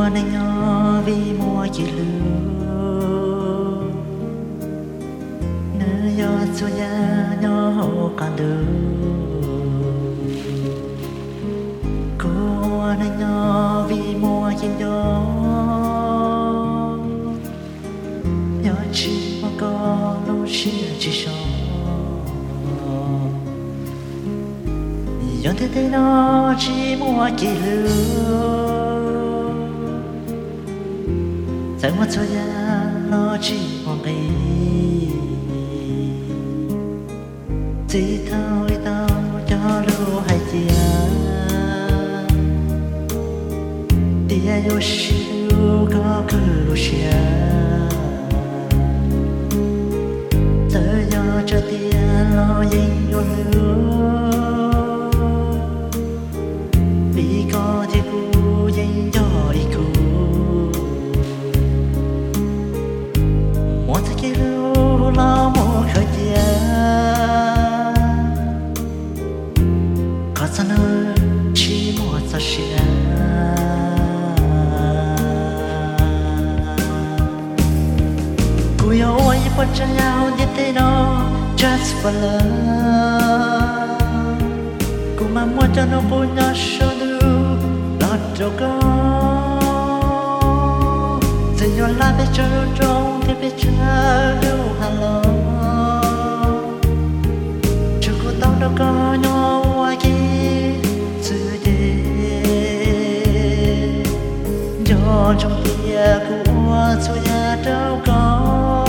của này nhỏ vì mua chỉ lưu nơi gió xuôi nhỏ hồ càng đưa của này nhỏ vì mua chỉ gió nhỏ chỉ mà có lúc chỉ sống gió thế nó chỉ mua chỉ lưu在我左眼落起黄黑，只头一道叫路海家，爹有时路高可路下，这要这爹老人有路，比高的古人要一个。lo một khởi gia có sao nơi chỉ một sao xia cùi ôi bắt chân nhau đi tới nó just for love cù mà mua cho nó bôi nó sâu đu lọt đâu có giờ nhỏ la bé cho trong thì bé cho lưu hello cho cô tao đâu có nhỏ qua kia từ đây cho trong tia của tôi nhà đâu có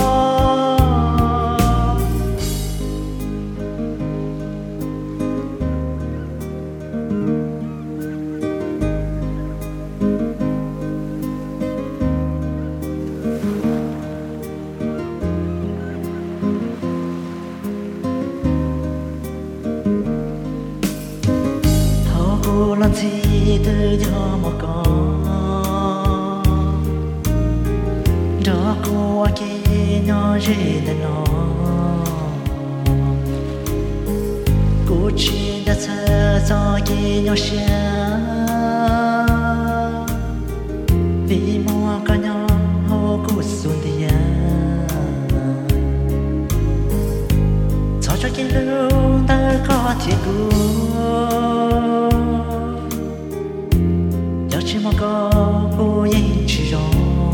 làm gì từ cho một con đó cô kia nhỏ dễ đến nó cô chỉ đã sợ do kia nhỏ xe vì mua con nhỏ hồ cô xuống thì cho cái lưu ta có thể cứu chỉ mà có cô yên chỉ rồi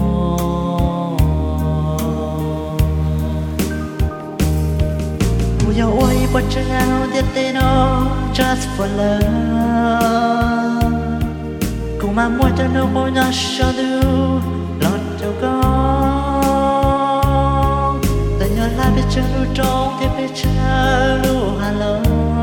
cô yêu ôi bắt chân nhau đi tới nó just for love cô mà mua cho nó bôi nó sao du lọt đâu có ta nhớ lại biết chân trong thì biết chân lu hello